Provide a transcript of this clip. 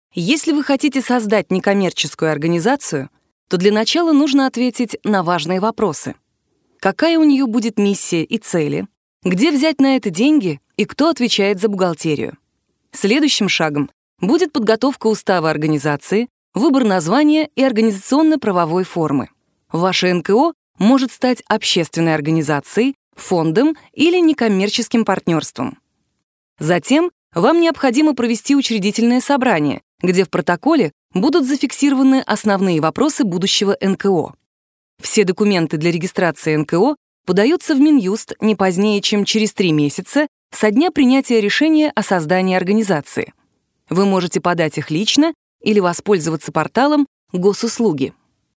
Если вы хотите создать некоммерческую организацию, то для начала нужно ответить на важные вопросы. Какая у нее будет миссия и цели? Где взять на это деньги и кто отвечает за бухгалтерию? Следующим шагом будет подготовка устава организации, выбор названия и организационно-правовой формы. Ваше НКО может стать общественной организацией, фондом или некоммерческим партнерством. Затем вам необходимо провести учредительное собрание, где в протоколе будут зафиксированы основные вопросы будущего НКО. Все документы для регистрации НКО подаются в Минюст не позднее, чем через 3 месяца со дня принятия решения о создании организации. Вы можете подать их лично или воспользоваться порталом Госуслуги.